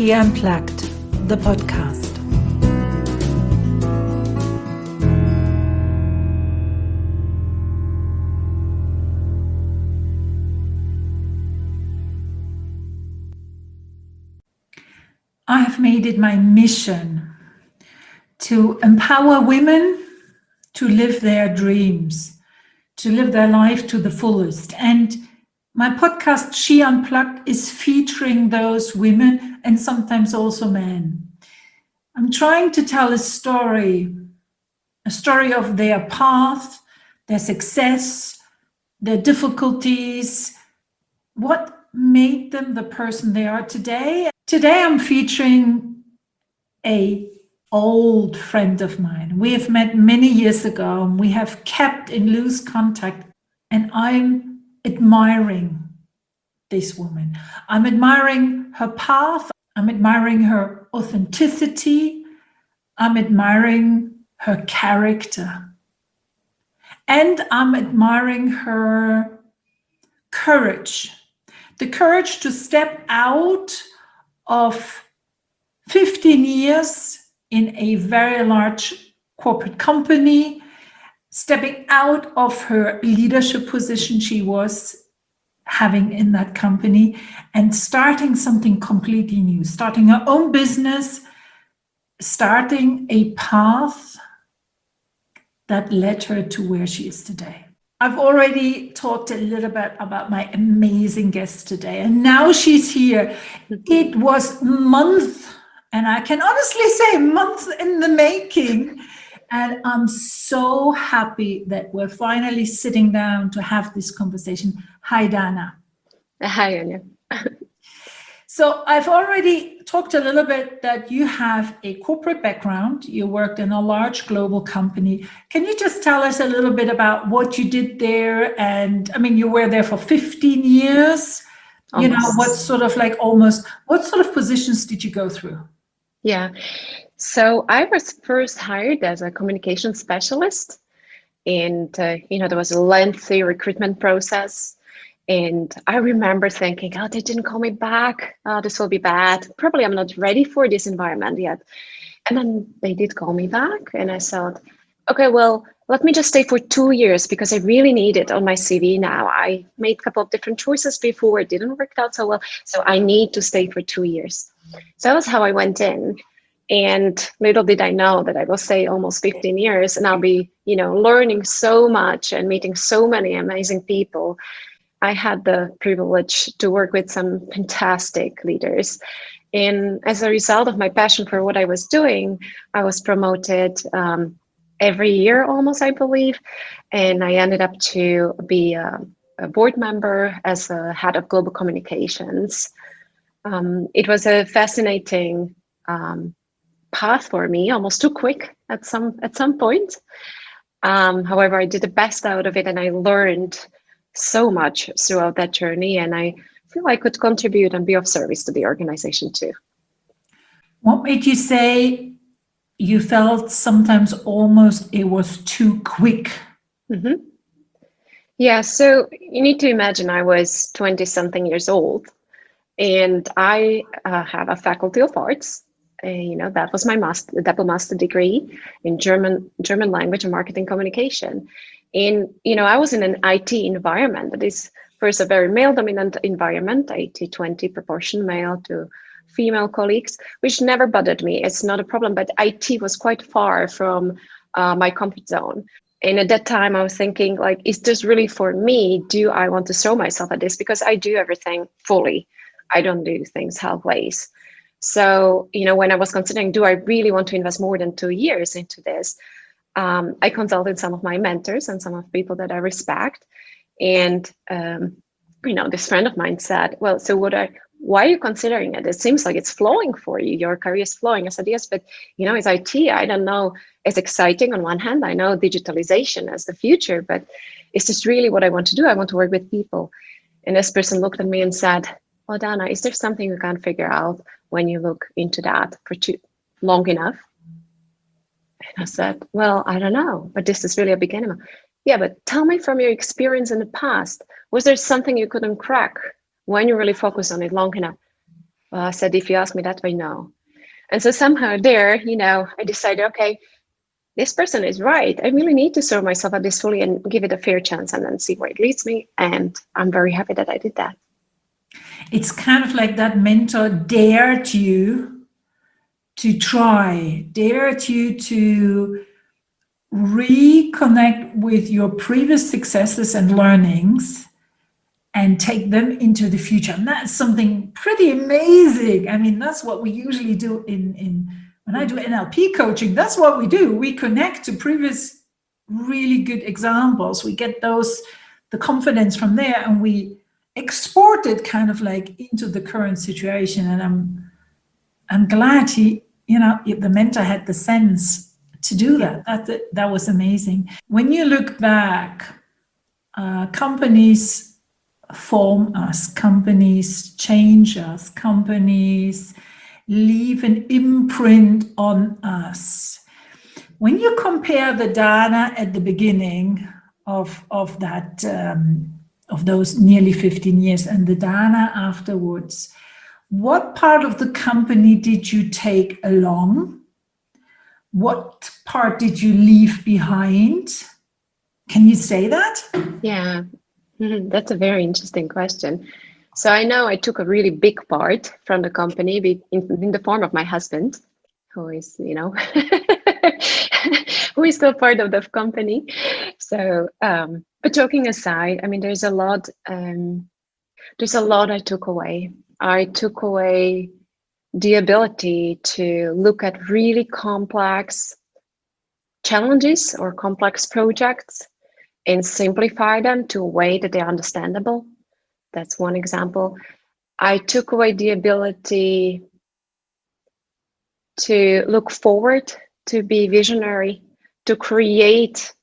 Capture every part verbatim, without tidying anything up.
She Unplugged, the podcast. I have made it my mission to empower women to live their dreams, to live their life to the fullest. And my podcast, She Unplugged, is featuring those women and sometimes also men. I'm trying to tell a story, a story of their path, their success, their difficulties, what made them the person they are today. Today I'm featuring a old friend of mine. We have met many years ago and we have kept in loose contact, and I'm admiring this woman. I'm admiring her path. I'm admiring her authenticity. I'm admiring her character. And I'm admiring her courage. The courage to step out of fifteen years in a very large corporate company, stepping out of her leadership position she was having in that company and starting something completely new, starting her own business, starting a path that led her to where she is today. I've already talked a little bit about my amazing guest today, and now she's here. It was months, and I can honestly say months in the making. And I'm so happy that we're finally sitting down to have this conversation. Hi, Dana. Hi, Anya. So I've already talked a little bit that you have a corporate background. You worked in a large global company. Can you just tell us a little bit about what you did there? And I mean, you were there for fifteen years. Almost. You know, what sort of like almost, what sort of positions did you go through? Yeah. So I was first hired as a communication specialist, and uh, you know, there was a lengthy recruitment process. And I remember thinking, oh, they didn't call me back. Oh, this will be bad. Probably I'm not ready for this environment yet. And then they did call me back. And I thought, okay, well, let me just stay for two years because I really need it on my C V now. I made a couple of different choices before. It didn't work out so well. So I need to stay for two years. So that was how I went in. And little did I know that I will stay almost fifteen years and I'll be, you know, learning so much and meeting so many amazing people. I had the privilege to work with some fantastic leaders. And as a result of my passion for what I was doing, I was promoted um, every year almost, I believe. And I ended up to be a, a board member as a head of global communications. Um, it was a fascinating um, path for me, almost too quick at some at some point. Um, however, I did the best out of it and I learned so much throughout that journey, and I feel I could contribute and be of service to the organization too. What made you say you felt sometimes almost it was too quick? Mm-hmm. Yeah, so you need to imagine I was twenty something years old, and I uh, have a faculty of arts. Uh, you know, that was my master, double master degree in German, German language and marketing communication. And, you know, I was in an I T environment that is first a very male dominant environment, eighty twenty proportion male to female colleagues, which never bothered me. It's not a problem, but I T was quite far from uh, my comfort zone. And at that time I was thinking, like, is this really for me? Do I want to throw myself at this? Because I do everything fully. I don't do things halfways. So, you know, when I was considering, do I really want to invest more than two years into this? Um, I consulted some of my mentors and some of the people that I respect. And, um, you know, this friend of mine said, well, so what I, why are you considering it? It seems like it's flowing for you. Your career is flowing. I said, yes, but, you know, it's I T. I don't know. It's exciting on one hand. I know digitalization as the future, but is this really what I want to do? I want to work with people. And this person looked at me and said, well, Dana, is there something you can't figure out when you look into that for too long enough? And I said, well, I don't know, but this is really a beginning. Yeah, but tell me from your experience in the past, was there something you couldn't crack when you really focus on it long enough? Well, I said, if you ask me that way, no. And so somehow there, you know, I decided, okay, this person is right. I really need to serve myself at this fully and give it a fair chance and then see where it leads me. And I'm very happy that I did that. It's kind of like that mentor dared you to try, dared you to reconnect with your previous successes and learnings and take them into the future. And that's something pretty amazing. I mean, that's what we usually do in, in when I do N L P coaching, that's what we do. We connect to previous really good examples. We get those, the confidence from there, and we export it kind of like into the current situation. And I'm, I'm glad he, you know, the mentor had the sense to do that. That, that was amazing. When you look back, uh, companies form us, companies change us, companies leave an imprint on us. When you compare the Dana at the beginning of, of that, um, of those nearly fifteen years and the Dana afterwards, what part of the company did you take along? What part did you leave behind? Can you say that? Yeah, that's a very interesting question. So I know I took a really big part from the company in, in the form of my husband, who is, you know, who is still part of the company. So, um, but joking aside, I mean, there's a lot, um, there's a lot I took away. I took away the ability to look at really complex challenges or complex projects and simplify them to a way that they're understandable. That's one example. I took away the ability to look forward, to be visionary, to create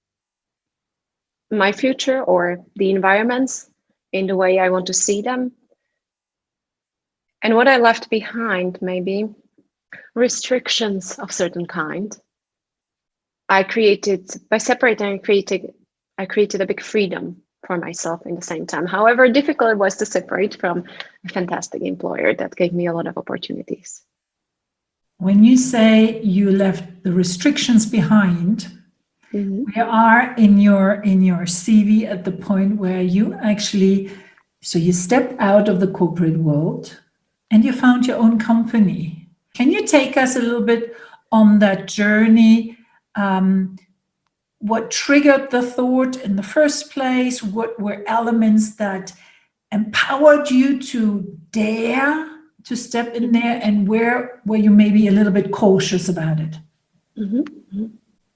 my future or the environments in the way I want to see them. And what I left behind, maybe restrictions of certain kind. I created, by separating and creating, I created a big freedom for myself in the same time. However difficult it was to separate from a fantastic employer that gave me a lot of opportunities. When you say you left the restrictions behind, mm-hmm. we are in your in your C V at the point where you actually, so you stepped out of the corporate world and you found your own company. Can you take us a little bit on that journey? Um, What triggered the thought in the first place? What were elements that empowered you to dare to step in there, and where were you maybe a little bit cautious about it? Mm-hmm.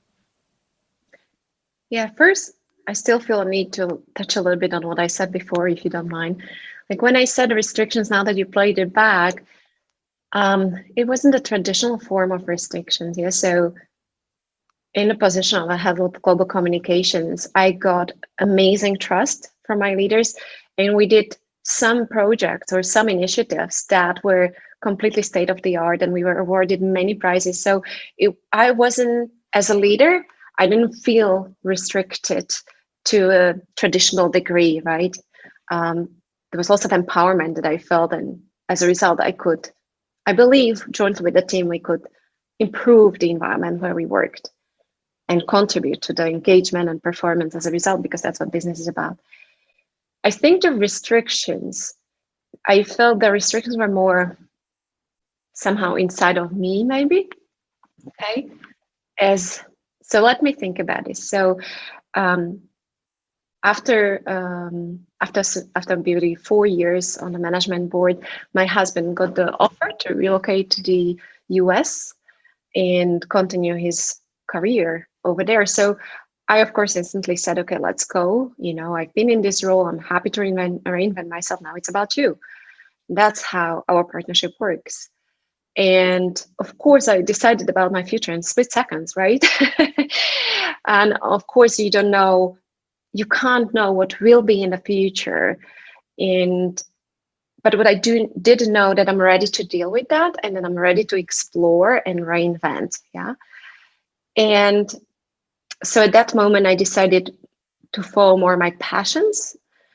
Yeah, first, I still feel a need to touch a little bit on what I said before, if you don't mind. Like when I said restrictions, now that you played it back, um, it wasn't a traditional form of restrictions. Yeah, so in the position of a head of global communications, I got amazing trust from my leaders, and we did some projects or some initiatives that were completely state of the art, and we were awarded many prizes. So it, I wasn't, as a leader, I didn't feel restricted to a traditional degree, right? Um, there was lots of empowerment that I felt, and as a result, I could, I believe, jointly with the team, we could improve the environment where we worked and contribute to the engagement and performance as a result, because that's what business is about. I think the restrictions, I felt the restrictions were more somehow inside of me, maybe. Okay. As so, let me think about this. So, um, after um, after after beauty four years on the management board, my husband got the offer to relocate to the U S and continue his career over there. So I, of course, instantly said, okay, let's go. You know, I've been in this role. I'm happy to reinvent, reinvent myself. Now it's about you. That's how our partnership works. And of course, I decided about my future in split seconds, right? And of course, you don't know, you can't know what will be in the future. And but what I do did know that I'm ready to deal with that, and then I'm ready to explore and reinvent. Yeah. And so at that moment, I decided to follow more my passions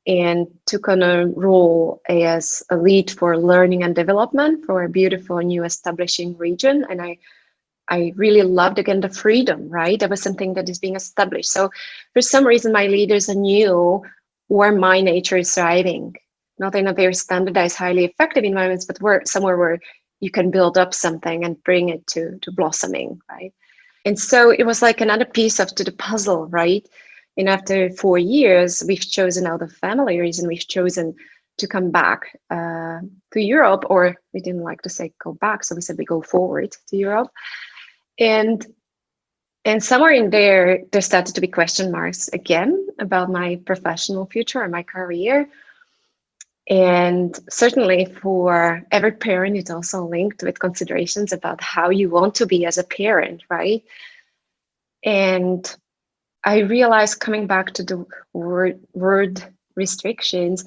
and took on a role as a lead for learning and development for a beautiful new establishing region. And I, I really loved, again, the freedom, right? That was something that is being established. So for some reason, my leaders knew where my nature is thriving, not in a very standardized, highly effective environments, but where somewhere where you can build up something and bring it to, to blossoming, right? And so it was like another piece of to the puzzle, right? And after four years, we've chosen, out of family reason, we've chosen to come back uh, to Europe, or we didn't like to say go back, so we said we go forward to Europe. And and somewhere in there, there started to be question marks again about my professional future and my career. And certainly for every parent, it's also linked with considerations about how you want to be as a parent, right? And I realized, coming back to the word, word restrictions,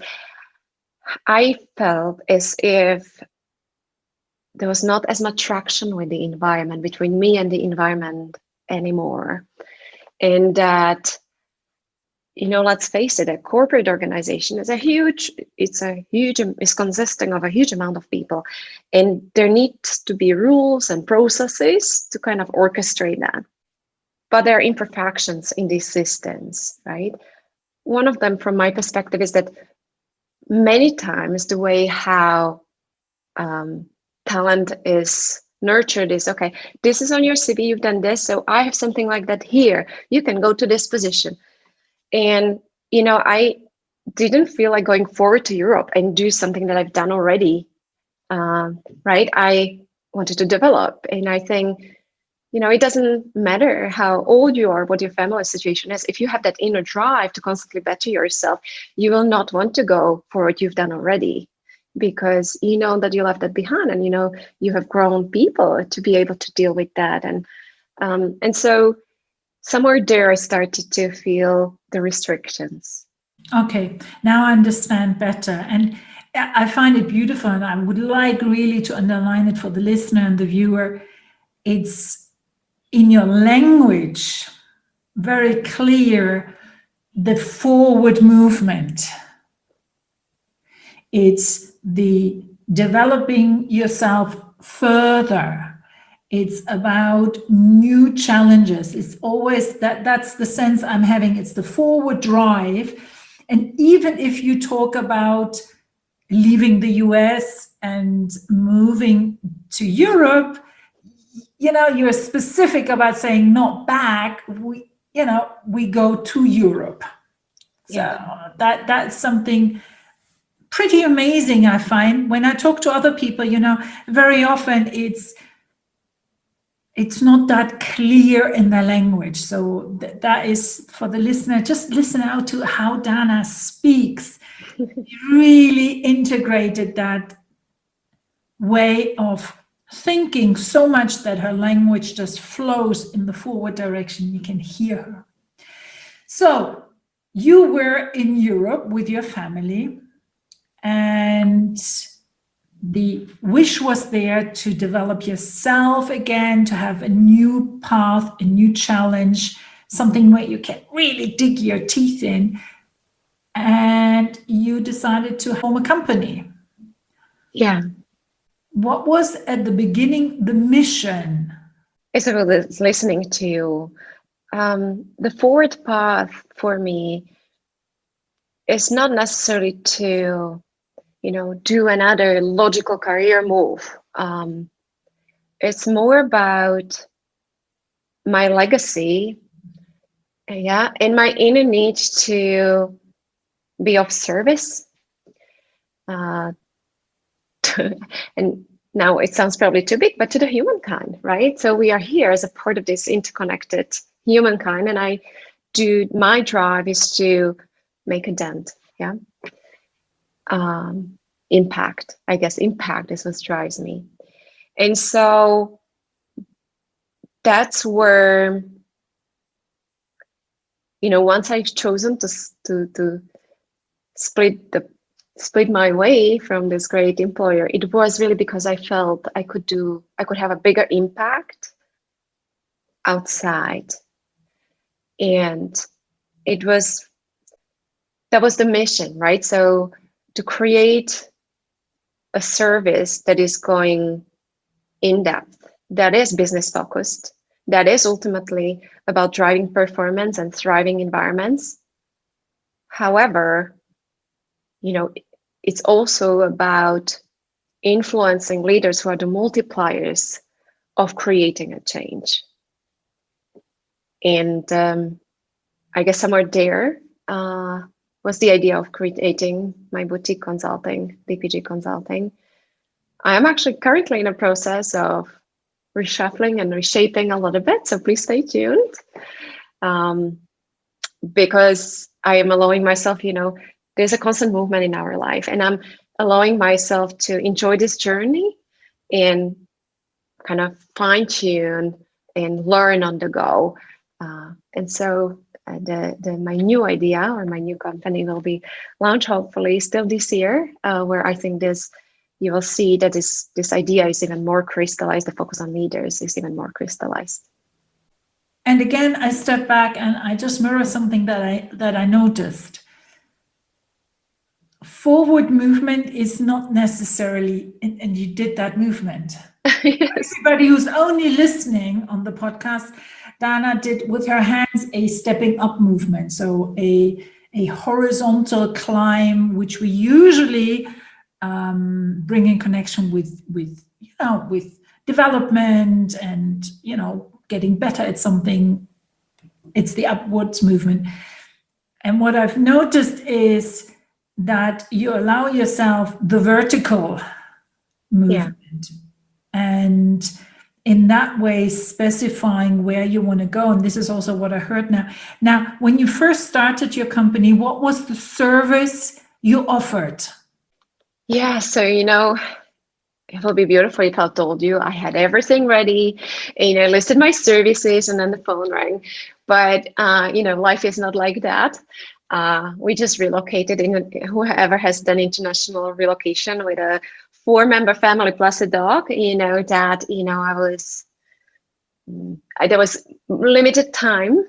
I felt as if there was not as much traction with the environment, between me and the environment anymore. And that, you know, let's face it, a corporate organization is a huge, it's a huge, it's consisting of a huge amount of people. And there needs to be rules and processes to kind of orchestrate that. But there are imperfections in these systems, right? One of them, from my perspective, is that many times the way how um, talent is nurtured is, okay, this is on your C V, you've done this, so I have something like that here. You can go to this position. And, you know, I didn't feel like going forward to Europe and do something that I've done already, um, right? I wanted to develop. And I think, you know, it doesn't matter how old you are, what your family situation is. If you have that inner drive to constantly better yourself, you will not want to go for what you've done already, because you know that you left that behind, and you know you have grown people to be able to deal with that. And um, and so somewhere there, I started to feel the restrictions. Okay, now I understand better. And I find it beautiful, and I would like really to underline it for the listener and the viewer. It's in your language very clear, the forward movement. It's the developing yourself further. It's about new challenges. It's always that, that's the sense I'm having. It's the forward drive. And even if you talk about leaving the U S and moving to Europe, you know, you're specific about saying not back. We, you know, we go to Europe. So yeah. that that's something pretty amazing, I find. When I talk to other people, you know, very often it's it's not that clear in the language. So th- that is, for the listener, just listen out to how Dana speaks. Really integrated that way of thinking so much that her language just flows in the forward direction. You can hear her. So you were in Europe with your family, and the wish was there to develop yourself again, to have a new path, a new challenge, something where you can really dig your teeth in. And you decided to form a company. Yeah. What was at the beginning the mission? As I was listening to you, um, the forward path for me is not necessarily to, you know, do another logical career move. Um, it's more about my legacy, yeah, and my inner need to be of service. Uh, to, and now it sounds probably too big, but to the humankind, right? So we are here as a part of this interconnected humankind, and I do, my drive is to make a dent, yeah. Um, impact, I guess impact is what drives me. And so that's where, you know, once I've chosen to, to, to split the split my way from this great employer, it was really because I felt I could do, I could have a bigger impact outside. And it was that was the mission, right? So to create a service that is going in depth, that is business focused, that is ultimately about driving performance and thriving environments. However, you know, it's also about influencing leaders who are the multipliers of creating a change. And um, I guess somewhere there uh, was the idea of creating my boutique consulting, D P G Consulting. I am actually currently in a process of reshuffling and reshaping a little bit, so please stay tuned. Um, because I am allowing myself, you know, there's a constant movement in our life, and I'm allowing myself to enjoy this journey and kind of fine tune and learn on the go. Uh, and so uh, the, the my new idea or my new company will be launched hopefully still this year, uh, where I think this you will see that this this idea is even more crystallized. The focus on leaders is even more crystallized. And again, I step back and I just mirror something that I that I noticed. Forward movement is not necessarily, and, and you did that movement. Yes. Everybody who's only listening on the podcast, Dana did with her hands a stepping up movement. So a, a horizontal climb, which we usually um, bring in connection with, with, you know, with development and, you know, getting better at something. It's the upwards movement. And what I've noticed is that you allow yourself the vertical movement. Yeah. And in that way, specifying where you want to go. And this is also what I heard now. Now, when you first started your company, what was the service you offered? Yeah, so, you know, it will be beautiful if I told you I had everything ready, and, you know, listed my services, and then the phone rang. But, uh, you know, life is not like that. Uh, we just relocated in, whoever has done international relocation with a four member family plus a dog, you know, that, you know, I was, I, there was limited time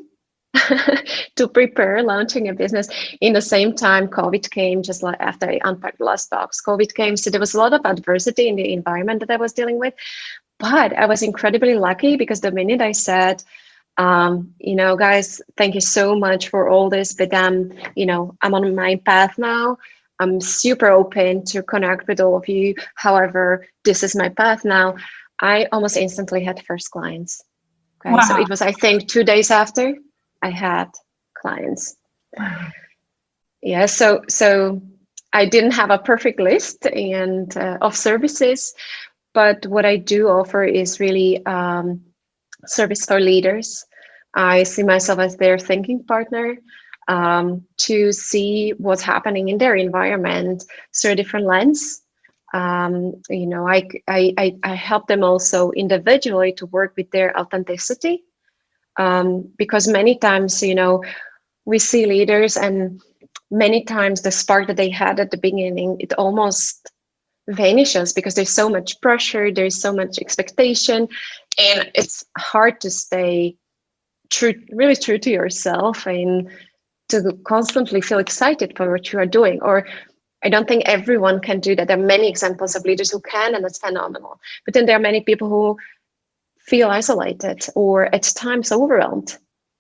to prepare launching a business. In the same time, COVID came just like after I unpacked the last box, COVID came. So there was a lot of adversity in the environment that I was dealing with, but I was incredibly lucky because the minute I said, Um, you know, guys, thank you so much for all this, but um, you know, I'm on my path now. I'm super open to connect with all of you. However, this is my path now. I almost instantly had first clients. Okay, wow. So it was, I think, two days after I had clients. Wow. Yeah, so so I didn't have a perfect list and uh, of services, but what I do offer is really um, service for leaders. I see myself as their thinking partner um, to see what's happening in their environment through a different lens. Um, you know, I, I, I help them also individually to work with their authenticity um, because many times, you know, we see leaders and many times the spark that they had at the beginning, it almost vanishes because there's so much pressure, there's so much expectation, and it's hard to stay true, really true to yourself and to constantly feel excited for what you are doing. Or I don't think everyone can do that. There are many examples of leaders who can, and that's phenomenal. But then there are many people who feel isolated or at times overwhelmed,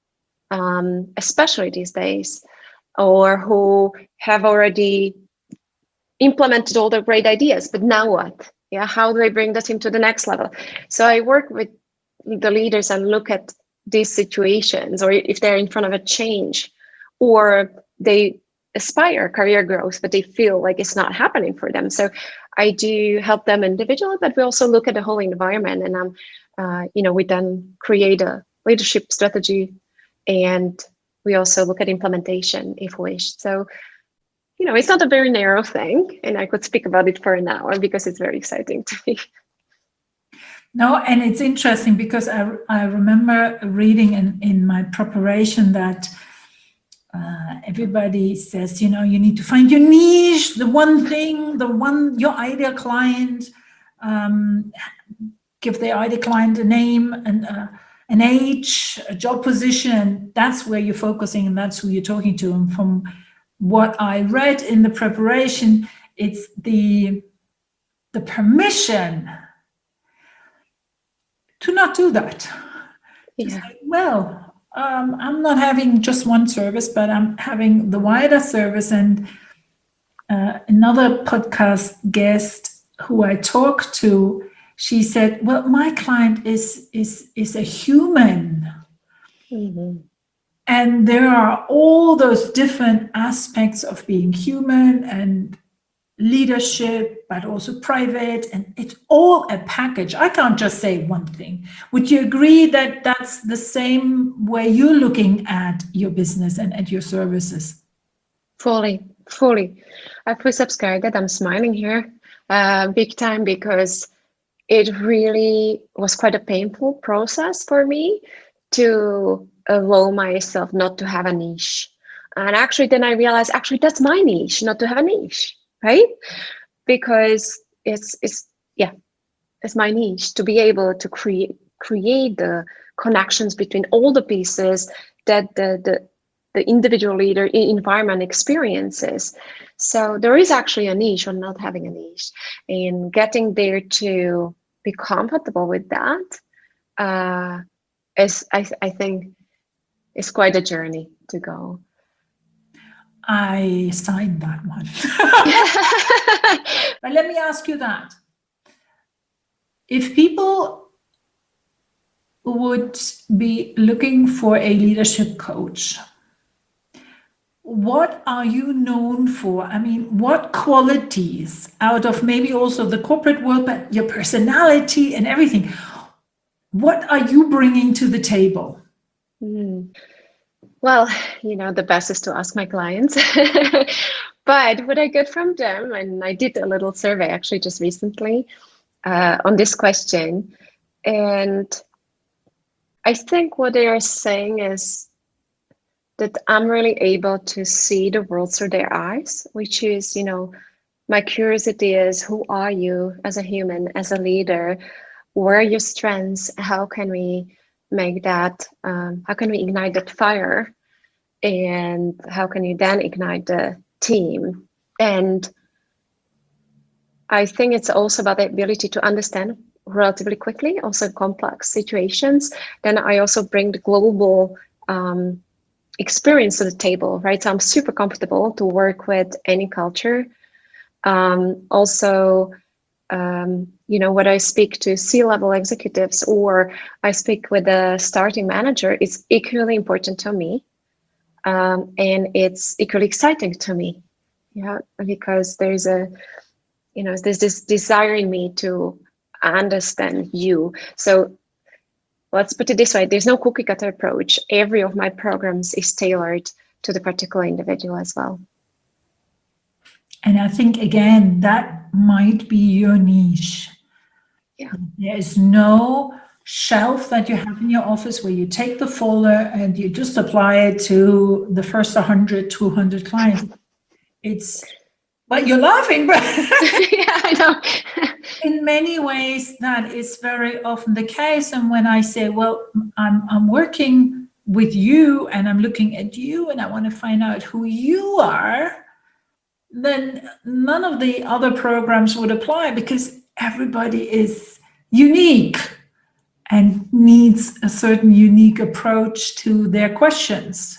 um, especially these days, or who have already implemented all the great ideas, but now what? Yeah, how do I bring that into the next level? So I work with the leaders and look at these situations, or if they're in front of a change, or they aspire career growth, but they feel like it's not happening for them. So I do help them individually, but we also look at the whole environment, and um, uh, you know, we then create a leadership strategy, and we also look at implementation if wished. So, you know, it's not a very narrow thing, and I could speak about it for an hour because it's very exciting to me. No, and it's interesting because I, I remember reading in, in my preparation that uh, everybody says, you know, you need to find your niche, the one thing, the one, your ideal client, um, give the ideal client a name and uh, an age, a job position. That's where you're focusing, and that's who you're talking to. And from what I read in the preparation, it's the, the permission to not do that. To Yeah. say, well, um, I'm not having just one service, but I'm having the wider service. And uh, another podcast guest who I talked to, she said, well, my client is is is a human. Mm-hmm. And there are all those different aspects of being human and leadership, but also private, and it's all a package. I can't just say one thing. Would you agree that that's the same way you're looking at your business and at your services? Fully, fully. I fully subscribe that. I'm smiling here uh, big time because it really was quite a painful process for me to allow myself not to have a niche. And actually, then I realized, actually, that's my niche, not to have a niche, right? Because it's, it's yeah, it's my niche to be able to create create the connections between all the pieces that the, the, the individual leader in environment experiences. So there is actually a niche on not having a niche, and getting there to be comfortable with that uh, is, I, I think, is quite a journey to go. I signed that one. But let me ask you that. If people would be looking for a leadership coach, what are you known for? I mean, what qualities out of maybe also the corporate world, but your personality and everything, what are you bringing to the table? Mm. Well, you know, the best is to ask my clients. But what I get from them, and I did a little survey actually just recently uh, on this question, and I think what they are saying is that I'm really able to see the world through their eyes, which is, you know, my curiosity is, who are you as a human, as a leader? Where are your strengths? How can we make that, um, how can we ignite that fire? And how can you then ignite the team? And I think it's also about the ability to understand relatively quickly, also complex situations. Then I also bring the global um, experience to the table, right? So I'm super comfortable to work with any culture. Um, also, um, you know, when I speak to C-level executives or I speak with a starting manager, it's equally important to me. Um, and it's equally exciting to me, yeah, because there's a, you know, there's this desire in me to understand you. So let's put it this way, there's no cookie cutter approach. Every of my programs is tailored to the particular individual as well. And I think, again, that might be your niche. Yeah. There is no shelf that you have in your office where you take the folder and you just apply it to the first one hundred, two hundred clients. It's, but you're laughing, but yeah, I know. in many ways, that is very often the case. And when I say, well, I'm, I'm working with you and I'm looking at you and I want to find out who you are, then none of the other programs would apply because everybody is unique and needs a certain unique approach to their questions.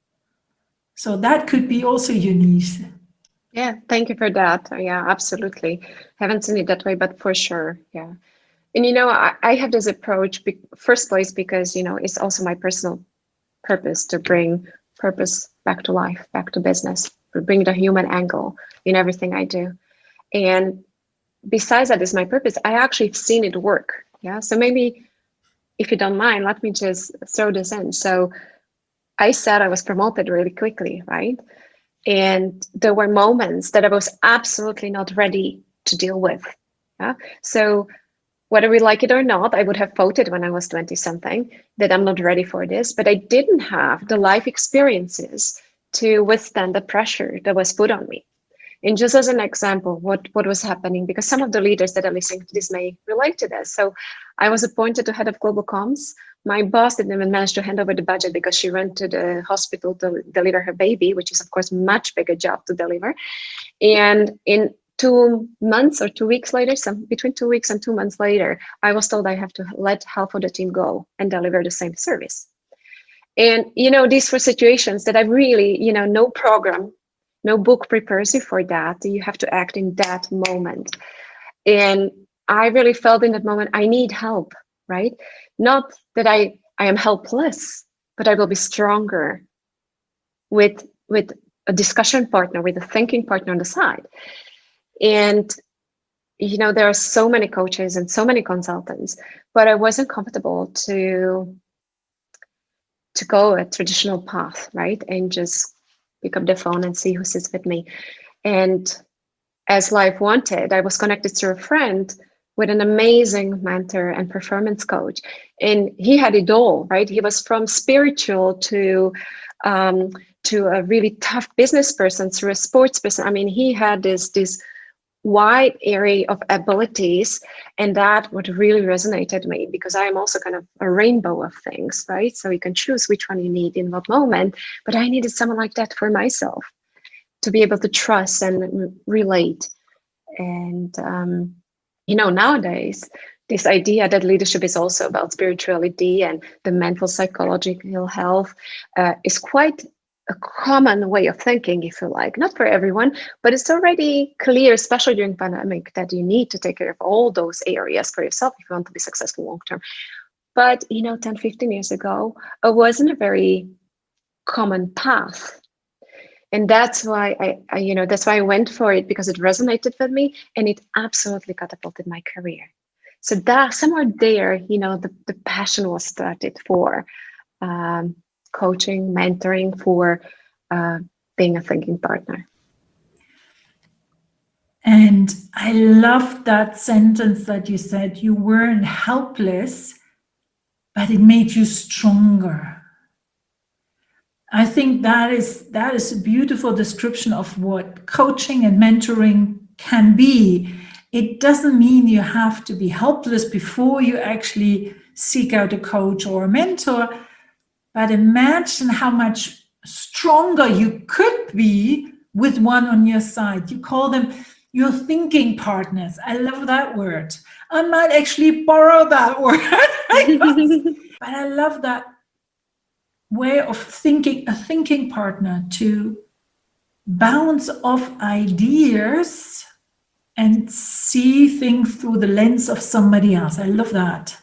So that could be also unique. Yeah, thank you for that. Yeah, absolutely. Haven't seen it that way, but for sure, yeah. And you know, I, I have this approach, be, first place, because, you know, it's also my personal purpose to bring purpose back to life, back to business, to bring the human angle in everything I do. And besides that is my purpose, I actually have seen it work. Yeah. So maybe if you don't mind, let me just throw this in. So I said I was promoted really quickly, right? And there were moments that I was absolutely not ready to deal with. Yeah. So whether we like it or not, I would have voted when I was twenty something that I'm not ready for this, but I didn't have the life experiences to withstand the pressure that was put on me. And just as an example, what, what was happening, because some of the leaders that are listening to this may relate to this. So I was appointed to head of global comms My boss didn't even manage to hand over the budget because she went to the hospital to deliver her baby, which is of course much bigger job to deliver. And in two months or two weeks later, some between two weeks and two months later, I was told I have to let half of the team go and deliver the same service. And, you know, these were situations that I really, you know, no program, no book prepares you for that. You have to act in that moment. And I really felt in that moment, I need help, right? Not that I, I am helpless, but I will be stronger with, with a discussion partner, with a thinking partner on the side. And, you know, there are so many coaches and so many consultants, but I wasn't comfortable to, to go a traditional path, right? And just pick up the phone and see who sits with me. And as life wanted, I was connected to a friend with an amazing mentor and performance coach. And he had it all, right? He was from spiritual to um, to a really tough business person, through a sports person. I mean, he had this, this wide array of abilities, and that what really resonated me, because I am also kind of a rainbow of things, right? So you can choose which one you need in what moment, but I needed someone like that for myself to be able to trust and relate. And um, you know, nowadays, this idea that leadership is also about spirituality and the mental psychological health uh, is quite a common way of thinking, if you like. Not for everyone, but it's already clear, especially during pandemic, that you need to take care of all those areas for yourself if you want to be successful long term. But, you know, ten, fifteen years ago, it wasn't a very common path. And that's why I, I, you know, that's why I went for it, because it resonated with me and it absolutely catapulted my career. So that somewhere there, you know, the, the passion was started for um, coaching, mentoring, for uh, being a thinking partner. And I love that sentence that you said, you weren't helpless, but it made you stronger. I think that is that is a beautiful description of what coaching and mentoring can be. It doesn't mean you have to be helpless before you actually seek out a coach or a mentor, but imagine how much stronger you could be with one on your side. You call them your thinking partners. I love that word. I might actually borrow that word. But I love that way of thinking, a thinking partner to bounce off ideas and see things through the lens of somebody else. I love that.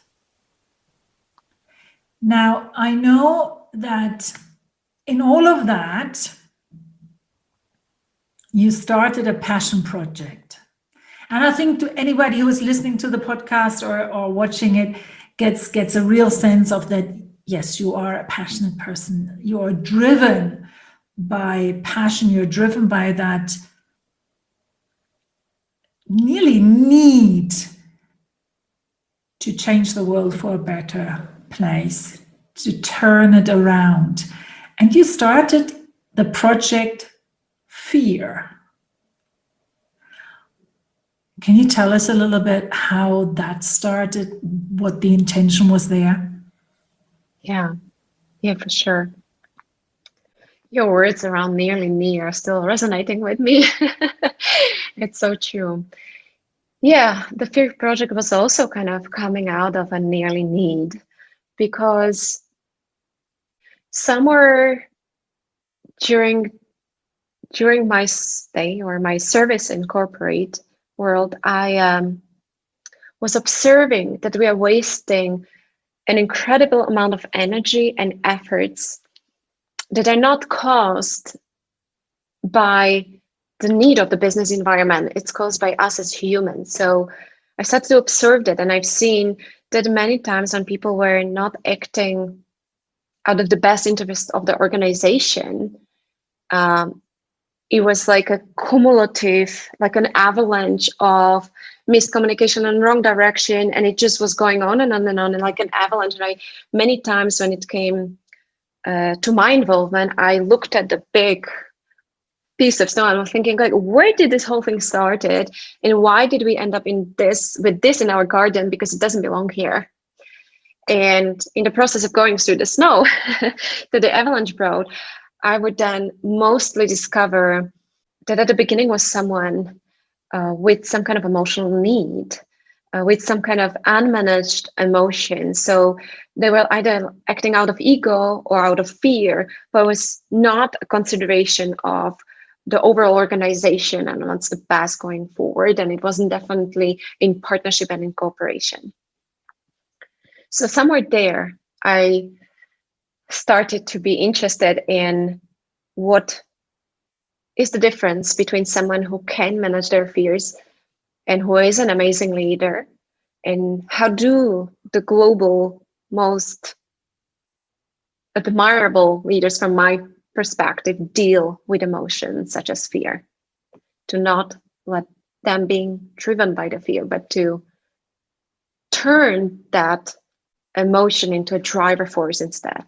Now, I know that in all of that, you started a passion project. And I think to anybody who is listening to the podcast or, or watching it gets, gets a real sense of that. Yes, you are a passionate person. You are driven by passion. You're driven by that nearly need to change the world for a better place, to turn it around. And you started the project Fear. Can you tell us a little bit how that started, what the intention was there? Yeah, yeah, for sure. Your words around nearly me are still resonating with me. It's so true. Yeah, the Fear project was also kind of coming out of a nearly need, because somewhere during during my stay or my service in corporate world, I um, was observing that we are wasting an incredible amount of energy and efforts that are not caused by the need of the business environment. It's caused by us as humans. So I started to observe that, and I've seen that many times when people were not acting out of the best interest of the organization, um, it was like a cumulative, like an avalanche of miscommunication and wrong direction, and it just was going on and on and on, and like an avalanche. And I, many times when it came uh, to my involvement, I looked at the big piece of snow and I was thinking, like, where did this whole thing started, and why did we end up in this with this in our garden? Because it doesn't belong here. And in the process of going through the snow to the avalanche road, I would then mostly discover that at the beginning was someone uh, with some kind of emotional need, uh, with some kind of unmanaged emotion. So they were either acting out of ego or out of fear, but it was not a consideration of the overall organization and what's the best going forward. And it wasn't definitely in partnership and in cooperation. So somewhere there, I started to be interested in what is the difference between someone who can manage their fears and who is an amazing leader, and how do the global most admirable leaders from my perspective deal with emotions such as fear, to not let them being driven by the fear, but to turn that emotion into a driver force instead.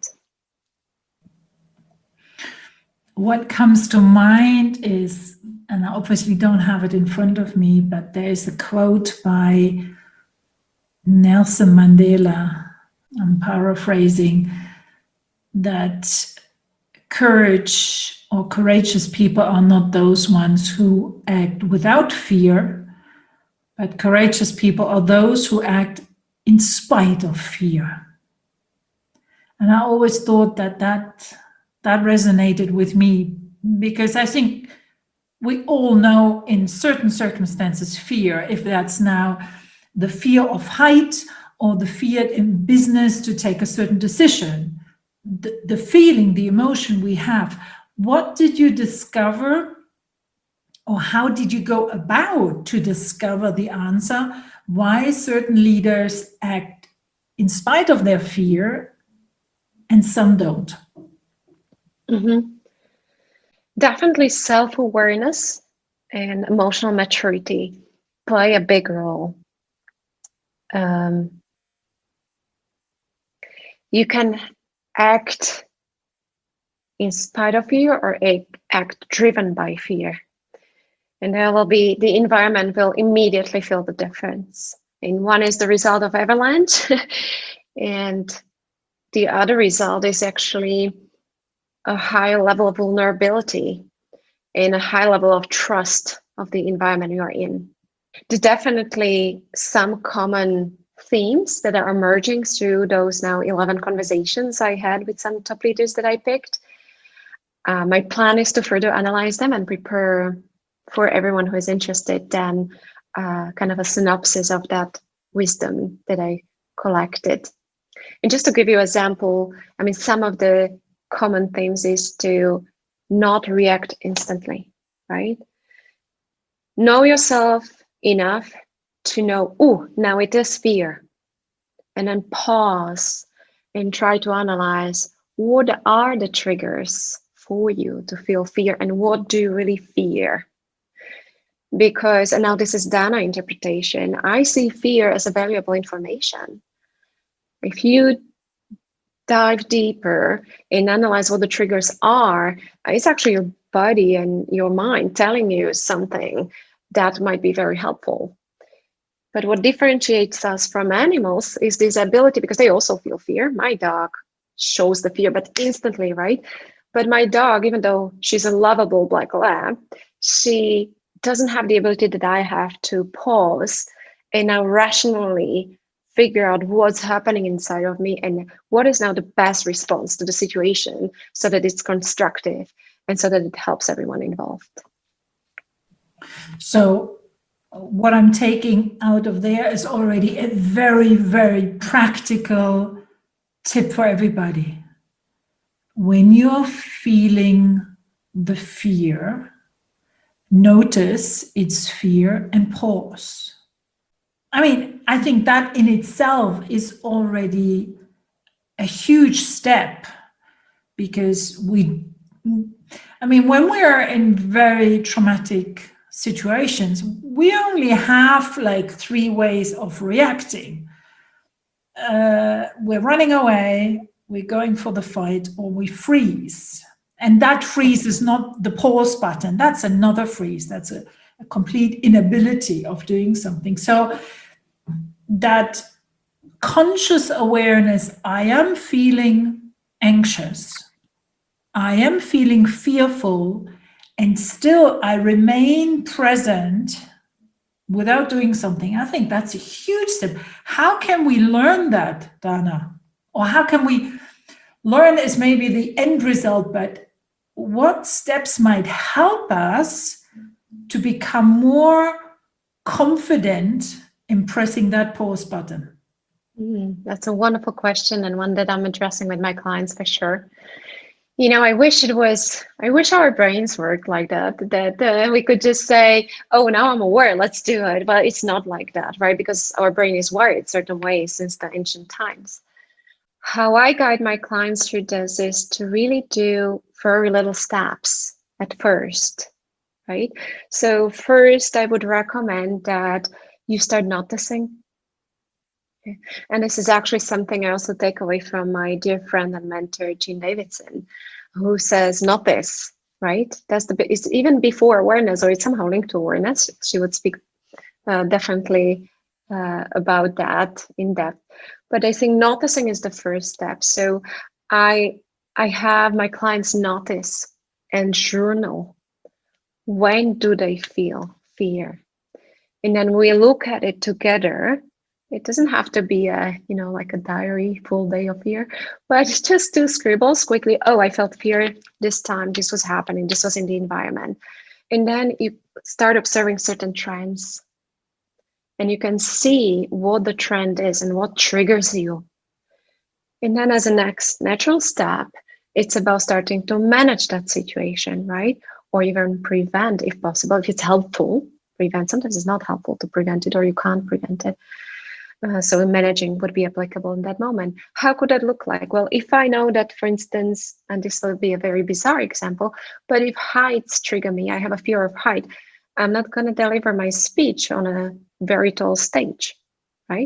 What comes to mind is, and I obviously don't have it in front of me, but there is a quote by Nelson Mandela, I'm paraphrasing, that courage or courageous people are not those ones who act without fear, but courageous people are those who act in spite of fear. And I always thought that that, that resonated with me, because I think we all know in certain circumstances fear, if that's now the fear of height or the fear in business to take a certain decision, the, the feeling, the emotion we have. What did you discover, or how did you go about to discover the answer why certain leaders act in spite of their fear and some don't? Mm-hmm. Definitely self-awareness and emotional maturity play a big role. Um, you can act in spite of fear or act driven by fear. And there will be, the environment will immediately feel the difference. And one is the result of avalanche, and the other result is actually a high level of vulnerability and a high level of trust of the environment you are in. There's definitely some common themes that are emerging through those now eleven conversations I had with some top leaders that I picked. Uh, my plan is to further analyze them and prepare for everyone who is interested then uh, kind of a synopsis of that wisdom that I collected. And just to give you an example, I mean, some of the common themes is to not react instantly, right? Know yourself enough to know, oh, now it is fear. And then pause and try to analyze what are the triggers for you to feel fear and what do you really fear? Because, and now this is Dana interpretation, I see fear as a valuable information. If you dive deeper and analyze what the triggers are, it's actually your body and your mind telling you something that might be very helpful. But what differentiates us from animals is this ability, because they also feel fear. My dog shows the fear, but instantly, right? But my dog, even though she's a lovable black lab, she doesn't have the ability that I have to pause and now rationally figure out what's happening inside of me and what is now the best response to the situation so that it's constructive and so that it helps everyone involved. So what I'm taking out of there is already a very, very practical tip for everybody. When you're feeling the fear, notice its fear and pause. I mean, I think that in itself is already a huge step, because we, I mean, when we are in very traumatic situations, we only have like three ways of reacting. Uh, we're running away, we're going for the fight, or we freeze. And that freeze is not the pause button. That's another freeze. That's a, a complete inability of doing something. So that conscious awareness, I am feeling anxious, I am feeling fearful, and still I remain present without doing something. I think that's a huge step. How can we learn that, Dana? Or how can we learn is maybe the end result, but what steps might help us to become more confident in pressing that pause button? Mm, that's a wonderful question, and one that I'm addressing with my clients for sure. You know, I wish it was, I wish our brains worked like that, that uh, we could just say, oh, now I'm aware, let's do it. But it's not like that, right? Because our brain is wired certain ways since the ancient times. How I guide my clients through this is to really do very little steps at first, right? So first, I would recommend that you start noticing. Okay. And this is actually something I also take away from my dear friend and mentor, Jean Davidson, who says, notice, right? That's the, it's even before awareness, or it's somehow linked to awareness. She would speak uh, definitely uh, about that in depth. But I think noticing is the first step. So I, I have my clients notice and journal. When do they feel fear? And then we look at it together. It doesn't have to be a, you know, like a diary full day of fear, but just two scribbles quickly. Oh, I felt fear this time. This was happening. This was in the environment. And then you start observing certain trends. And you can see what the trend is and what triggers you. And then as a next natural step, it's about starting to manage that situation, right? Or even prevent if possible, if it's helpful. Prevent. Sometimes it's not helpful to prevent it, or you can't prevent it. Uh, so managing would be applicable in that moment. How could that look like? Well, if I know that, for instance, and this will be a very bizarre example, but if heights trigger me, I have a fear of height, I'm not going to deliver my speech on a very tall stage, right?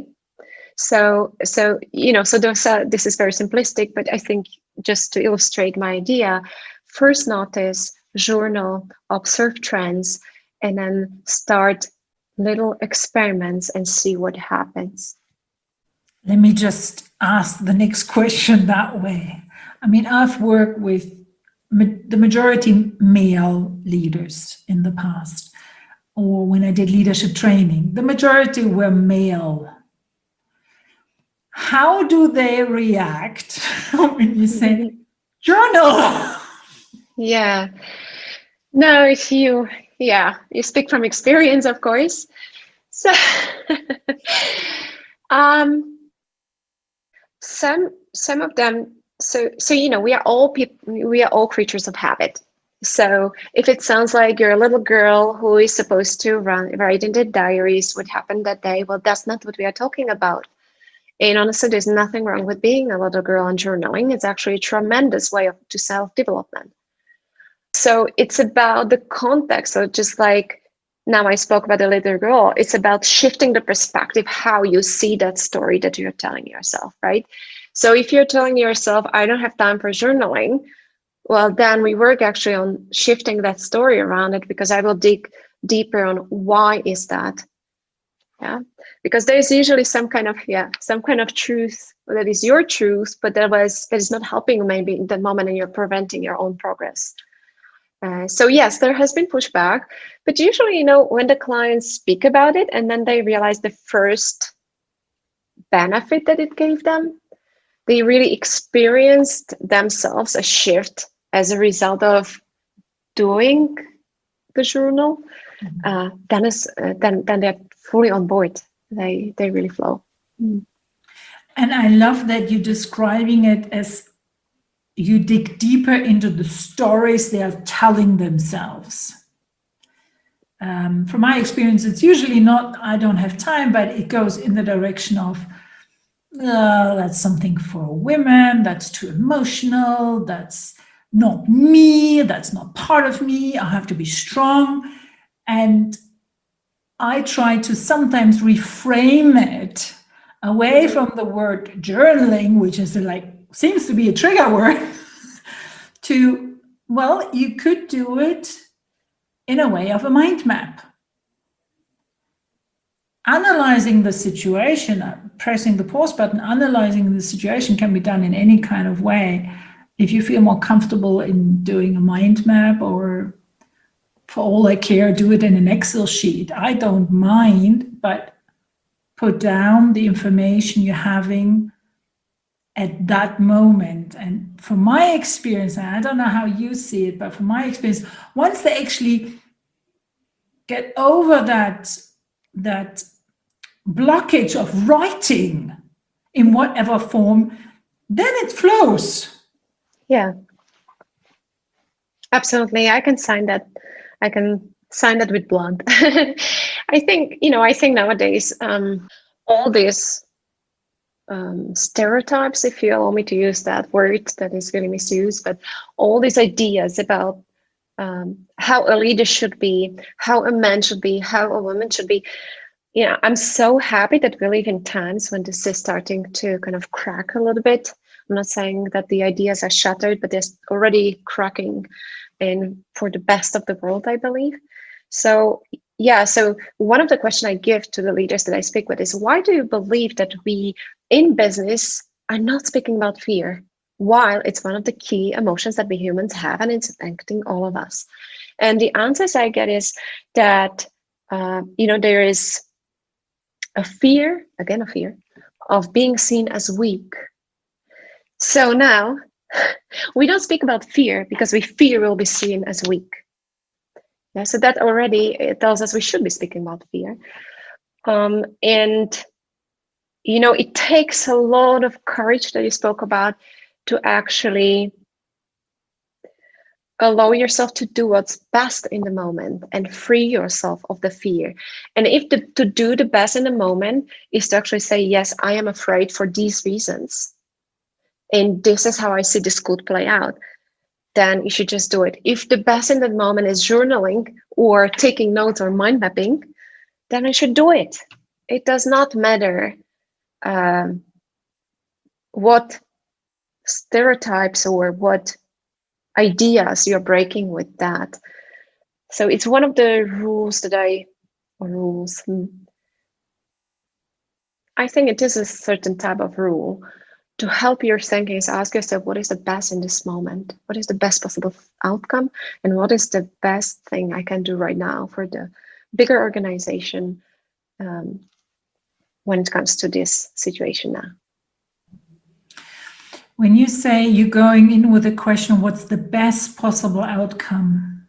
So, so you know, so those are, this is very simplistic, but I think just to illustrate my idea, first notice, journal, observe trends, and then start little experiments and see what happens. Let me just ask the next question that way. I mean, I've worked with ma- the majority male leaders in the past, or when I did leadership training, the majority were male. How do they react when you say, journal? Yeah. No, if you, yeah, you speak from experience, of course. So, um, some some of them. So so you know, we are all people. We are all creatures of habit. So if it sounds like you're a little girl who is supposed to run write in the diaries what happened that day, well, that's not what we are talking about. And honestly, there's nothing wrong with being a little girl and journaling. It's actually a tremendous way of to self-development. So it's about the context. So just like now I spoke about the little girl, it's about shifting the perspective, how you see that story that you're telling yourself, right? So if you're telling yourself, I don't have time for journaling, well, then we work actually on shifting that story around it, because I will dig deeper on why is that? Yeah, because there's usually some kind of, yeah, some kind of truth that is your truth, but that was, that is not helping maybe in that moment, and you're preventing your own progress. Uh, so yes, there has been pushback, but usually, you know, when the clients speak about it and then they realize the first benefit that it gave them, they really experienced themselves a shift as a result of doing the journal. Mm-hmm. uh, then, is, uh, then, then they're fully on board. They, they really flow. Mm. And I love that you're describing it as you dig deeper into the stories they are telling themselves. Um, from my experience, it's usually not, I don't have time, but it goes in the direction of, uh, that's something for women, that's too emotional, that's not me, that's not part of me, I have to be strong. And I try to sometimes reframe it away from the word journaling, which is like, seems to be a trigger word, to, well, you could do it in a way of a mind map. analyzing the situation, uh, pressing the pause button, analyzing the situation can be done in any kind of way. If you feel more comfortable in doing a mind map, or for all I care, do it in an Excel sheet, I don't mind, but put down the information you're having at that moment. And from my experience, and I don't know how you see it, but from my experience, once they actually get over that, that blockage of writing in whatever form, then it flows. Yeah, absolutely. I can sign that. I can sign that with blood. I think, you know, I think nowadays, um, all these um, stereotypes, if you allow me to use that word that is really misused, but all these ideas about um, how a leader should be, how a man should be, how a woman should be. Yeah, I'm so happy that we live in times when this is starting to kind of crack a little bit. I'm not saying that the ideas are shattered, but they're already cracking, and for the best of the world, I believe. So yeah, so one of the questions I give to the leaders that I speak with is, why do you believe that we in business are not speaking about fear, while it's one of the key emotions that we humans have and it's affecting all of us? And the answers I get is that, uh, you know, there is a fear, again, a fear of being seen as weak. So now we don't speak about fear because we fear we'll be seen as weak. Yeah, so that already it tells us we should be speaking about fear. Um, and, you know, it takes a lot of courage that you spoke about to actually allow yourself to do what's best in the moment and free yourself of the fear. And if the, to do the best in the moment is to actually say, yes, I am afraid for these reasons, and this is how I see this could play out, then you should just do it. If the best in the moment is journaling or taking notes or mind mapping, then I should do it. It does not matter um, what stereotypes or what ideas you're breaking with that. So it's one of the rules that I, or rules, I think it is a certain type of rule to help your thinking, is ask yourself, what is the best in this moment? What is the best possible outcome? And what is the best thing I can do right now for the bigger organization um, when it comes to this situation now? When you say you're going in with a question, what's the best possible outcome?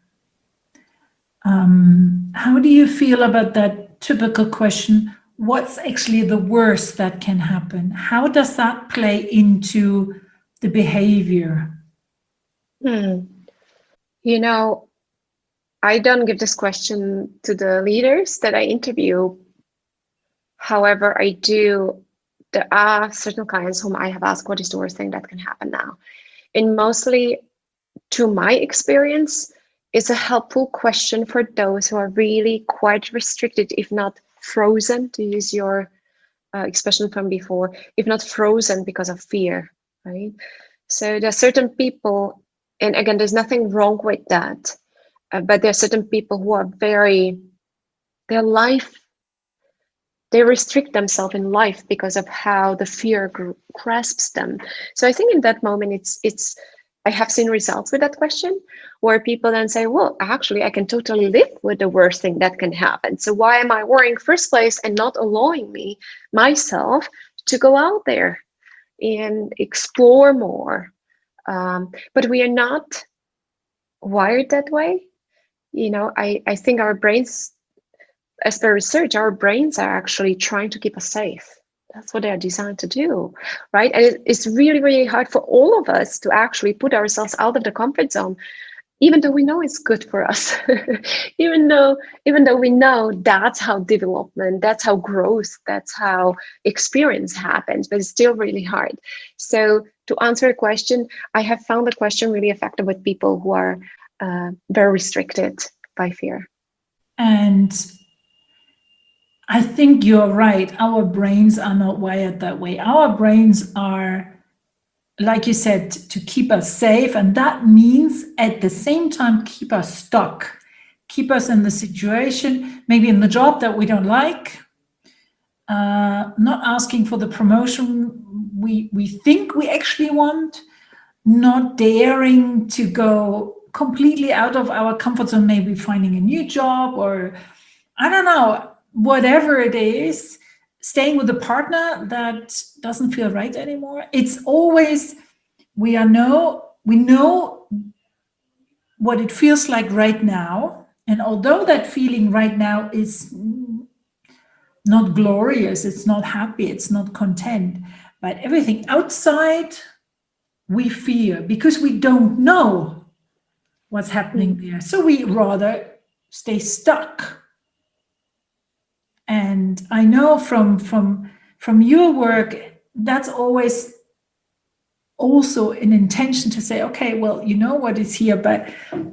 Um, how do you feel about that typical question? What's actually the worst that can happen? How does that play into the behavior? Hmm. You know, I don't give this question to the leaders that I interview. However, I do, there are certain clients whom I have asked, what is the worst thing that can happen now? And mostly, to my experience, it's a helpful question for those who are really quite restricted, if not frozen, to use your uh, expression from before, if not frozen because of fear, right? So there are certain people, and again, there's nothing wrong with that, uh, but there are certain people who are very, their life, they restrict themselves in life because of how the fear gr- grasps them. So I think in that moment, it's it's. I have seen results with that question where people then say, well, actually, I can totally live with the worst thing that can happen. So why am I worrying first place and not allowing me, myself, to go out there and explore more? Um, but we are not wired that way. You know, I, I think our brains, as per research, our brains are actually trying to keep us safe. That's what they are designed to do, right? And it, it's really, really hard for all of us to actually put ourselves out of the comfort zone, even though we know it's good for us, even though even though we know that's how development, that's how growth, that's how experience happens, but it's still really hard. So to answer a question, I have found the question really effective with people who are uh, very restricted by fear. And I think you're right. Our brains are not wired that way. Our brains are, like you said, to keep us safe. And that means at the same time, keep us stuck, keep us in the situation, maybe in the job that we don't like, uh, not asking for the promotion we, we think we actually want, not daring to go completely out of our comfort zone, maybe finding a new job, or I don't know, whatever it is, staying with a partner that doesn't feel right anymore. It's always, we are know, we know what it feels like right now. And although that feeling right now is not glorious, it's not happy, it's not content, but everything outside we fear because we don't know what's happening there. So we rather stay stuck. And I know from from from your work, that's always also an intention to say, okay, well, you know what is here, but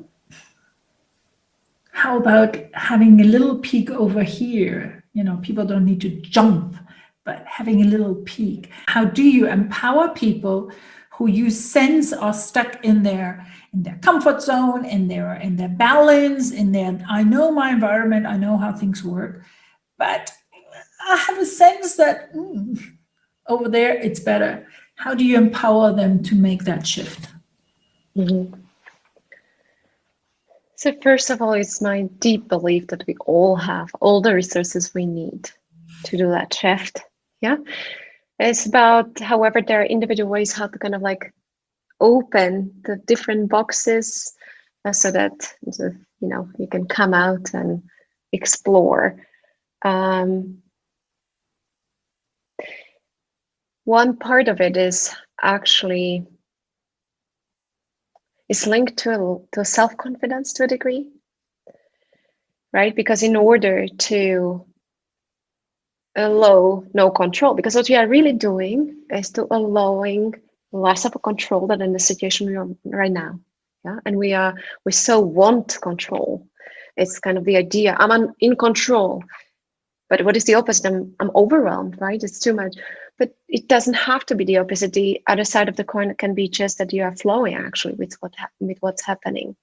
how about having a little peek over here? You know, people don't need to jump, but having a little peek. How do you empower people who you sense are stuck in their in their comfort zone, in their in their balance, in their, I know my environment, I know how things work, but I have a sense that mm, over there it's better. How do you empower them to make that shift? Mm-hmm. So first of all, it's my deep belief that we all have all the resources we need to do that shift. Yeah. It's about, however, there are individual ways how to kind of like open the different boxes uh, so that, you know, you can come out and explore. Um, one part of it is actually is linked to a, to self-confidence to a degree, right? Because in order to allow no control, because what we are really doing is to allowing less of a control than in the situation we are right now. Yeah, and we are we so want control. It's kind of the idea I'm un, in control, but what is the opposite? I'm I'm overwhelmed, right? It's too much. But it doesn't have to be the opposite. The other side of the coin can be just that you are flowing actually with what with what's happening.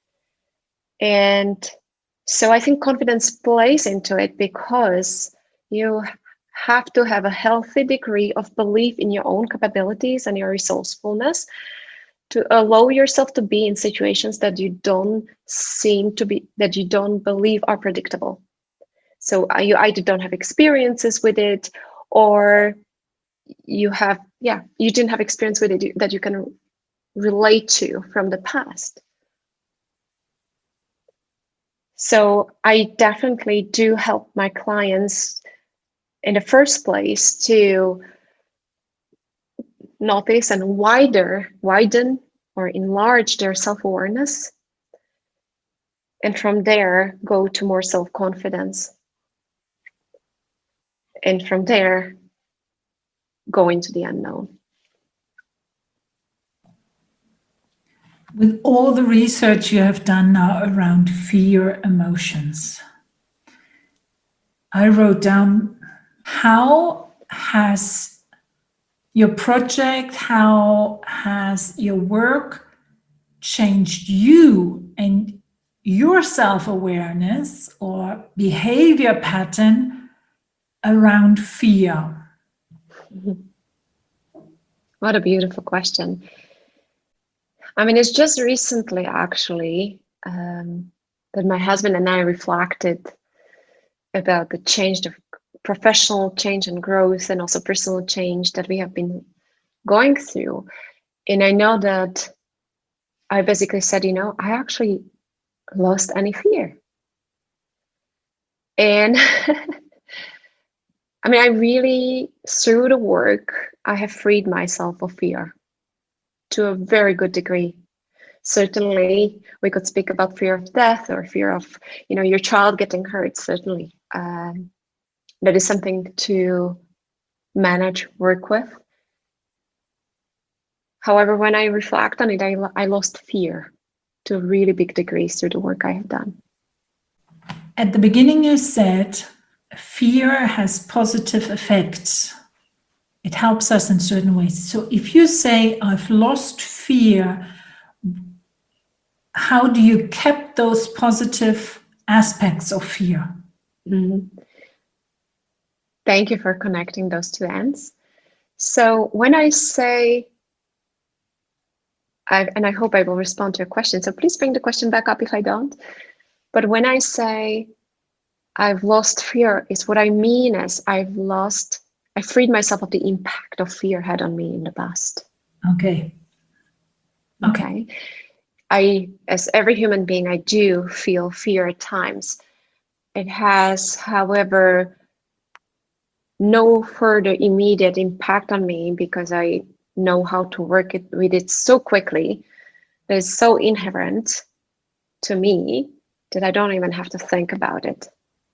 And so I think confidence plays into it because you have to have a healthy degree of belief in your own capabilities and your resourcefulness to allow yourself to be in situations that you don't seem to be, that you don't believe are predictable. So you either don't have experiences with it, or you have, yeah, you didn't have experience with it that you can relate to from the past. So I definitely do help my clients in the first place to notice and wider, widen or enlarge their self-awareness. And from there, go to more self-confidence. And from there, go into the unknown. With all the research you have done now around fear emotions, I wrote down, how has your project, how has your work changed you and your self-awareness or behavior pattern around fear? What a beautiful question. I mean, it's just recently actually um, that my husband and I reflected about the change, of professional change and growth, and also personal change that we have been going through. And I know that I basically said, you know, I actually lost any fear. And I mean, I really, through the work, I have freed myself of fear to a very good degree. Certainly, we could speak about fear of death or fear of, you know, your child getting hurt. Certainly, um, that is something to manage, work with. However, when I reflect on it, I, I lost fear to a really big degree through the work I have done. At the beginning, you said fear has positive effects. It helps us in certain ways. So if you say, I've lost fear, how do you keep those positive aspects of fear? Mm-hmm. Thank you for connecting those two ends. So when I say, I, and I hope I will respond to your question, so please bring the question back up if I don't. But when I say I've lost fear, is what I mean is I've lost, I freed myself of the impact of fear had on me in the past. Okay. Okay. okay. I, as every human being, I do feel fear at times. It has, however, no further immediate impact on me because I know how to work it with it so quickly. That it's so inherent to me that I don't even have to think about it.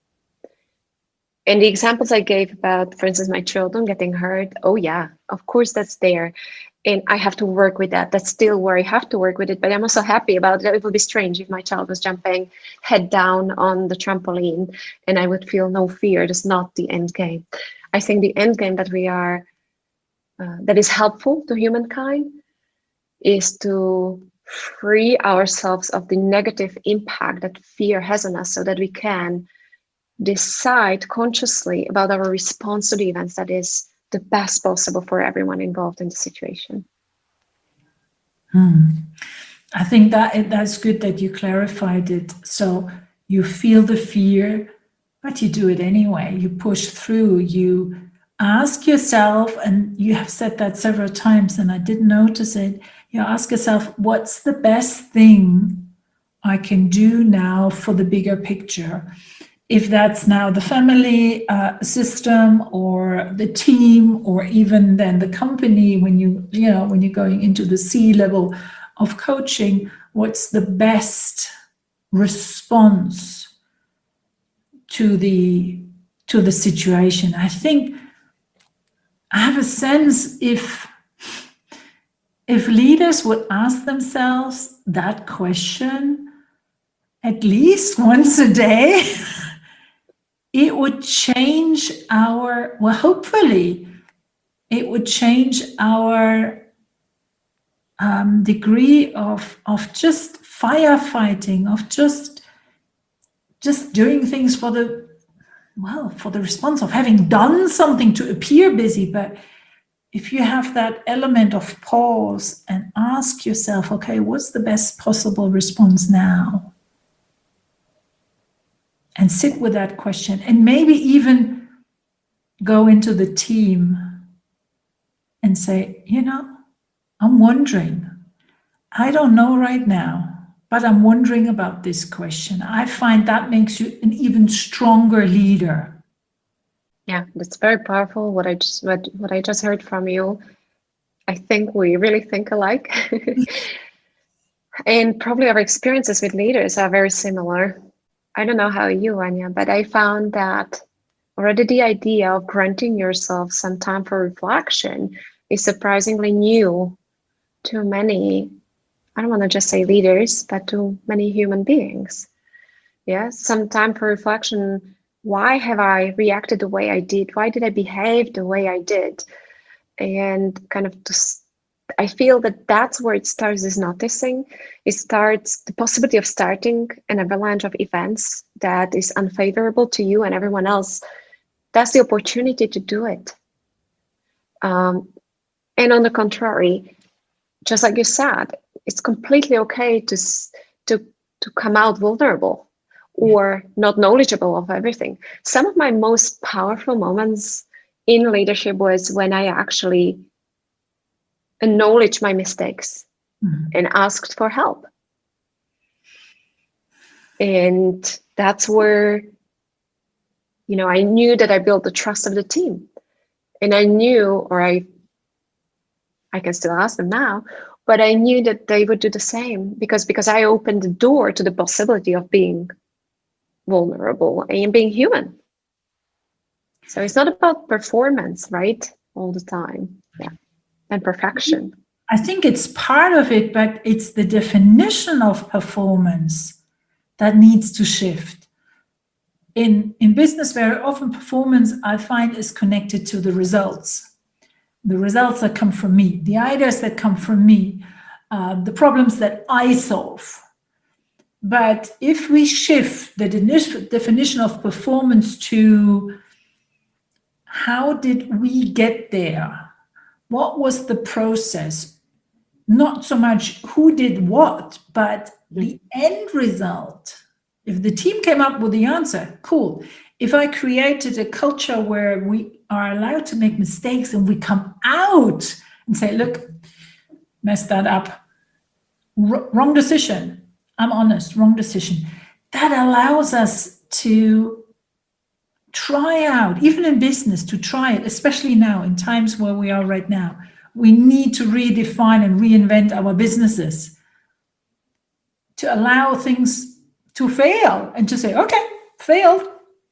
And the examples I gave about, for instance, my children getting hurt, oh yeah, of course that's there. And I have to work with that. That's still where I have to work with it, but I'm also happy about it. It would be strange if my child was jumping head down on the trampoline and I would feel no fear. That's not the end game. I think the end game that we are, uh, that is helpful to humankind is to free ourselves of the negative impact that fear has on us so that we can decide consciously about our response to the events that is the best possible for everyone involved in the situation. Hmm. I think that that's good that you clarified it. So you feel the fear, but you do it anyway. You push through. You ask yourself, and you have said that several times, and I didn't notice it. You ask yourself, what's the best thing I can do now for the bigger picture? If that's now the family uh, system or the team or even then the company, when you, you know, when you're going into the C level of coaching, what's the best response to the to the situation? I think I have a sense if if leaders would ask themselves that question at least once a day, it would change our, well, hopefully, it would change our um, degree of, of just firefighting, of just, just doing things for the, well, for the response of having done something to appear busy. But if you have that element of pause and ask yourself, okay, what's the best possible response now? And sit with that question, and maybe even go into the team and say, you know, I'm wondering, I don't know right now, but I'm wondering about this question. I find that makes you an even stronger leader. Yeah, that's very powerful. What I just what, what I just heard from you, I think we really think alike. And probably our experiences with leaders are very similar. I don't know how you, Anya, but I found that already the idea of granting yourself some time for reflection is surprisingly new to many, I don't want to just say leaders, but to many human beings. Yeah, some time for reflection. Why have I reacted the way I did? Why did I behave the way I did? And kind of to I feel that that's where it starts, is noticing. It starts the possibility of starting an avalanche of events that is unfavorable to you and everyone else. That's the opportunity to do it. Um, and on the contrary, just like you said, it's completely okay to, to, to come out vulnerable or not knowledgeable of everything. Some of my most powerful moments in leadership was when I actually acknowledged my mistakes mm-hmm. and asked for help. And that's where, you know, I knew that I built the trust of the team. And I knew, or I, I can still ask them now, but I knew that they would do the same because, because I opened the door to the possibility of being vulnerable and being human. So it's not about performance, right? All the time. Yeah. And perfection. I think it's part of it, but it's the definition of performance that needs to shift. In, in business, very often performance, I find, is connected to the results. The results that come from me, the ideas that come from me, uh, the problems that I solve. But if we shift the definition of performance to how did we get there? What was the process? Not so much who did what, but the end result. If the team came up with the answer, cool. If I created a culture where we are allowed to make mistakes and we come out and say, look, messed that up, R- wrong decision. I'm honest, wrong decision. That allows us to try out, even in business, to try it, especially now in times where we are right now. We need to redefine and reinvent our businesses to allow things to fail and to say, okay, failed.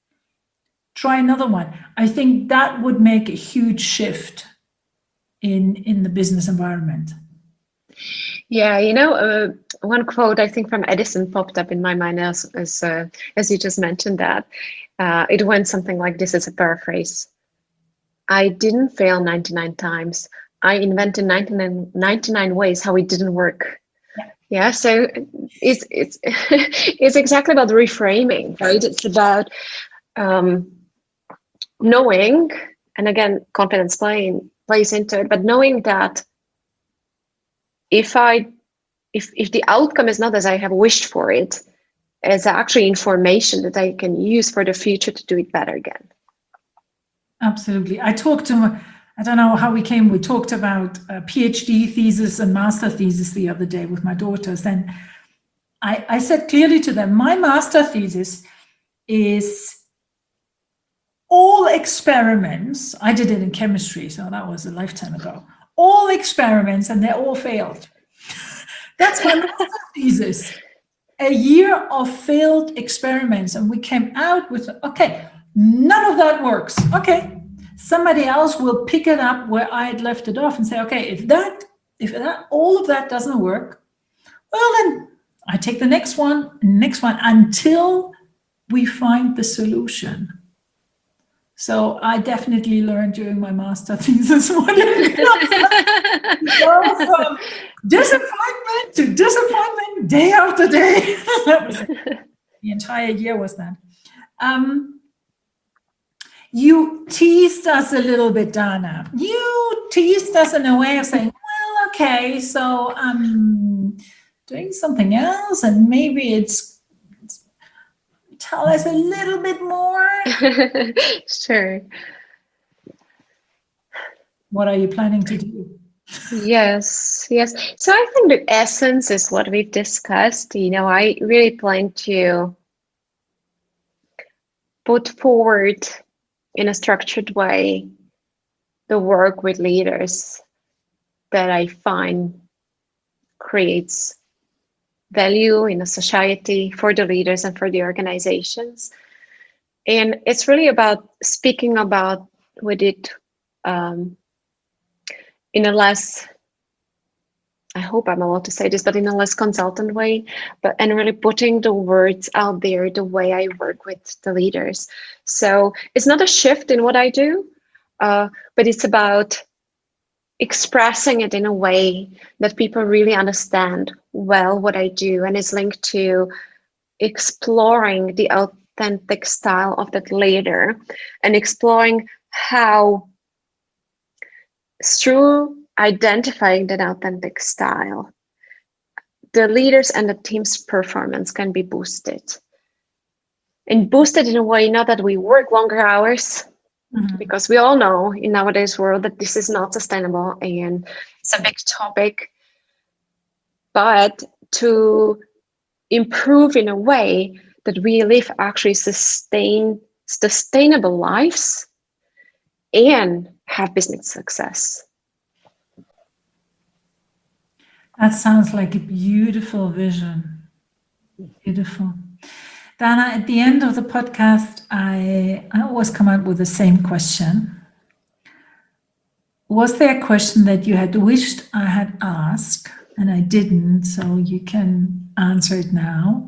Try another one. I think that would make a huge shift in, in the business environment. Yeah, you know, uh, one quote I think from Edison popped up in my mind as as, uh, as you just mentioned that. Uh, it went something like this as a paraphrase. I didn't fail ninety-nine times. I invented ninety-nine, ninety-nine ways how it didn't work. Yeah, yeah, so it's it's it's exactly about reframing, right? It's about um, knowing, and again, confidence playing plays into it, but knowing that if I if if the outcome is not as I have wished for it, it's actually information that I can use for the future to do it better again. Absolutely. I talked to, I don't know how we came, we talked about a PhD thesis and master thesis the other day with my daughters. And I, I said clearly to them, my master thesis is all experiments. I did it in chemistry, so that was a lifetime ago. All experiments, and they all failed. That's my master thesis. A year of failed experiments, and we came out with, okay, none of that works. Okay, somebody else will pick it up where I had left it off and say, okay, if that, if that, all of that doesn't work, well then I take the next one, next one, until we find the solution. So I definitely learned during my master thesis what it is. Go from disappointment to disappointment day after day. That was it. The entire year was that. Um, you teased us a little bit, Dana. You teased us in a way of saying, well, okay, so I'm doing something else, and maybe it's tell us a little bit more. Sure. What are you planning to do? Yes, yes. So I think the essence is what we've discussed. You know, I really plan to put forward in a structured way the work with leaders that I find creates value in a society for the leaders and for the organizations. And it's really about speaking about with it um, in a less, I hope I'm allowed to say this, but in a less consultant way, but and really putting the words out there the way I work with the leaders. So it's not a shift in what I do, uh, but it's about expressing it in a way that people really understand well what I do, and is linked to exploring the authentic style of that leader and exploring how through identifying that authentic style, the leaders and the team's performance can be boosted. And boosted in a way, not that we work longer hours, mm-hmm. because we all know in nowadays world that this is not sustainable and it's a big topic, but to improve in a way that we live actually sustain, sustainable lives and have business success. That sounds like a beautiful vision. Beautiful. Dana, at the end of the podcast, I, I always come out with the same question. Was there a question that you had wished I had asked and I didn't, so you can answer it now?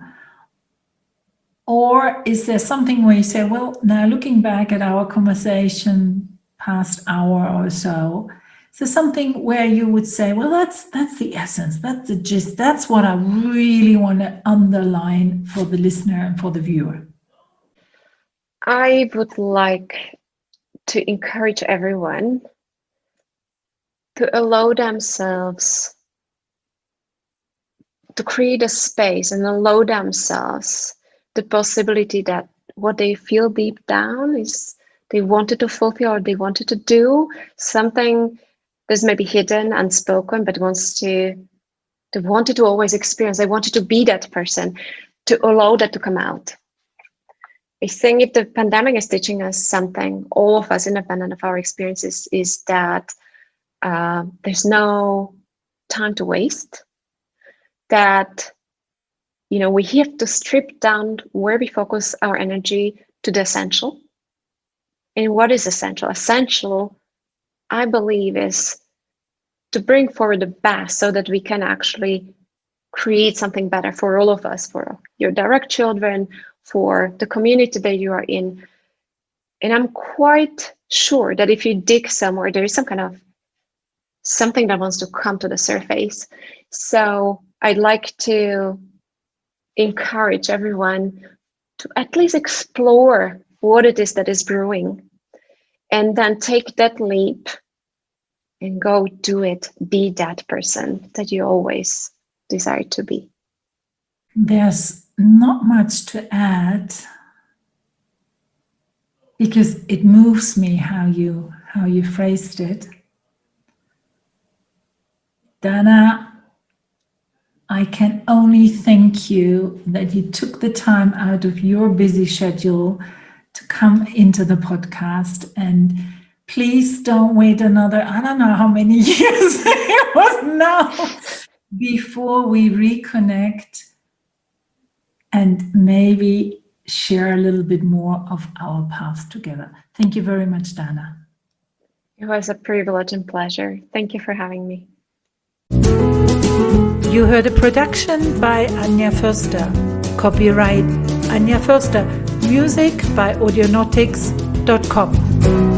Or is there something where you say, well, now looking back at our conversation past hour or so, is there something where you would say, well, that's that's the essence, that's the gist, that's what I really want to underline for the listener and for the viewer? I would like to encourage everyone to allow themselves to create a space and allow themselves the possibility that what they feel deep down is they wanted to fulfill or they wanted to do something that's maybe hidden, unspoken, but wants to, they wanted to always experience, they wanted to be that person, to allow that to come out. I think if the pandemic is teaching us something, all of us, independent of our experiences, is that uh, there's no time to waste, that, you know, we have to strip down where we focus our energy to the essential. And what is essential? Essential, I believe, is to bring forward the best so that we can actually create something better for all of us, for your direct children, for the community that you are in. And I'm quite sure that if you dig somewhere, there is some kind of something that wants to come to the surface. So I'd like to encourage everyone to at least explore what it is that is brewing, and then take that leap and go do it. Be that person that you always desire to be. There's not much to add, because it moves me how you how you phrased it. Dana, I can only thank you that you took the time out of your busy schedule to come into the podcast. And please don't wait another, I don't know how many years it was now, before we reconnect and maybe share a little bit more of our path together. Thank you very much, Dana. It was a privilege and pleasure. Thank you for having me. You heard a production by Anja Förster. Copyright Anja Förster. Music by audionautics dot com.